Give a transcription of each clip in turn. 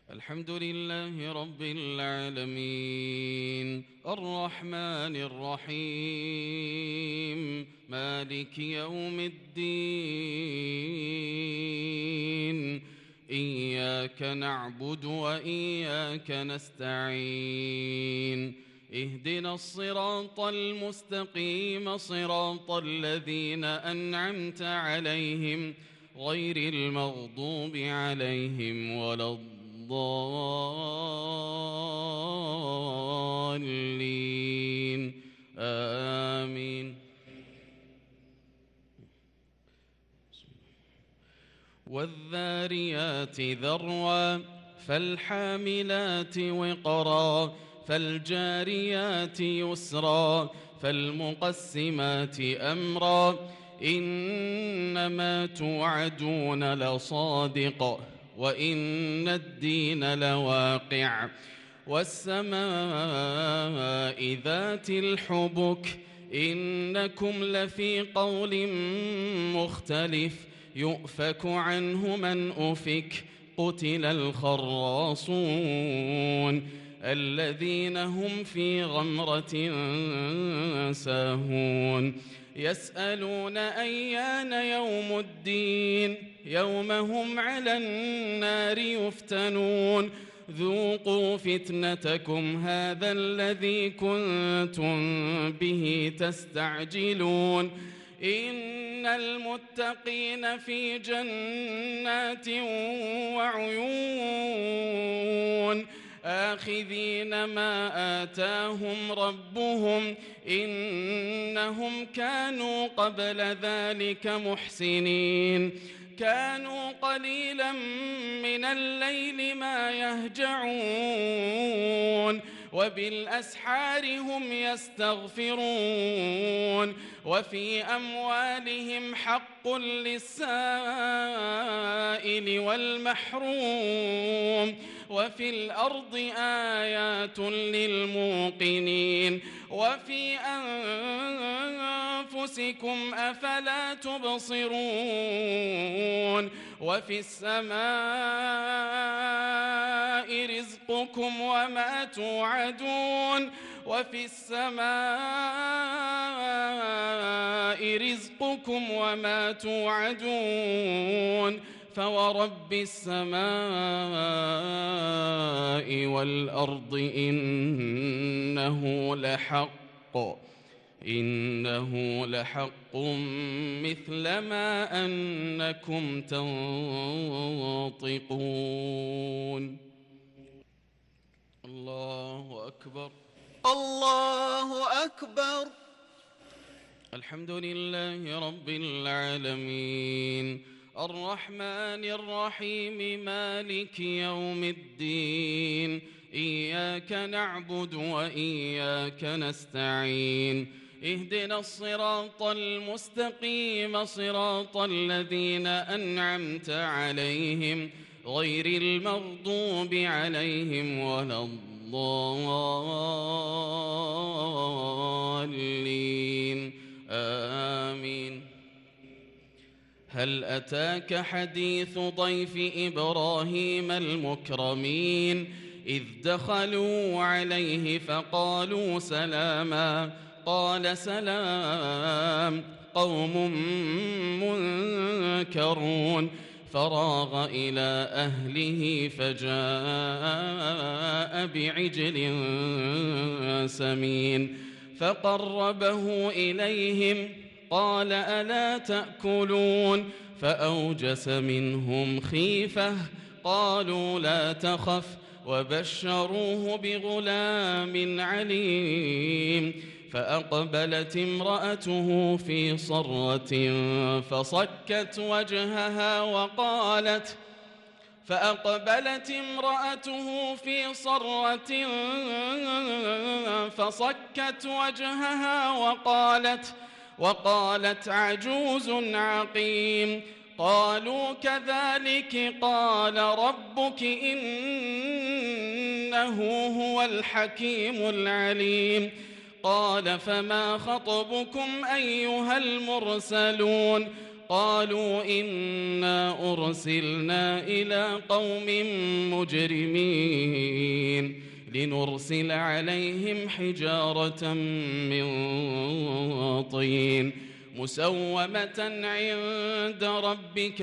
الحمد لله رب العالمين الرحمن الرحيم مالك يوم الدين إياك نعبد وإياك نستعين اهدنا الصراط المستقيم صراط الذين أنعمت عليهم غير المغضوب عليهم ولا الضالين آمين. والذاريات ذروا فالحاملات وقرا فالجاريات يسرا فالمقسمات أمرا إنما توعدون لصادق وإن الدين لواقع والسماء ذات الحبك إنكم لفي قول مختلف يؤفك عنه من أفك قتل الخراصون الذين هم في غمرة ساهون يسألون أيان يوم الدين يوم هم على النار يفتنون ذوقوا فتنتكم هذا الذي كنتم به تستعجلون إن المتقين في جنات وعيون آخذين ما آتاهم ربهم إنهم كانوا قبل ذلك محسنين كانوا قليلا من الليل ما يهجعون وبالأسحار هم يستغفرون وفي أموالهم حق للسائل والمحروم وفي الأرض آيات للموقنين وفي أنفسكم أفلا تبصرون وفي السماء رزقكم وما توعدون وفي السماء رزقكم وما توعدون فورب السماء والأرض إنه لحق مثل ما أنكم تنطقون. الله أكبر الله أكبر. الحمد لله رب العالمين الرحمن الرحيم مالك يوم الدين إياك نعبد وإياك نستعين اهدنا الصراط المستقيم صراط الذين أنعمت عليهم غير المغضوب عليهم ولا الضالين آمين. هل أتاك حديث ضيف إبراهيم المكرمين إذ دخلوا عليه فقالوا سلاما قال سلام قوم منكرون فراغ إلى أهله فجاء بعجل سمين فقربه إليهم قال ألا تأكلون فأوجس منهم خيفة قالوا لا تخف وبشروه بغلام عليم فأقبلت امرأته في صرة فصكت وجهها وقالت عجوز عقيم قالوا كذلك قال ربك إنه هو الحكيم العليم قال فما خطبكم أيها المرسلون قالوا إنا أرسلنا إلى قوم مجرمين لنرسل عليهم حجارة من طين مسومة عند ربك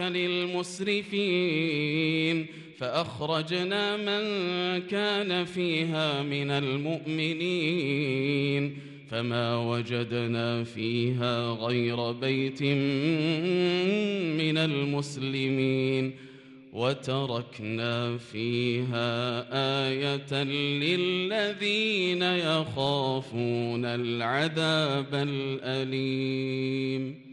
للمسرفين فأخرجنا من كان فيها من المؤمنين فما وجدنا فيها غير بيت من المسلمين وتركنا فيها آية للذين يخافون العذاب الأليم.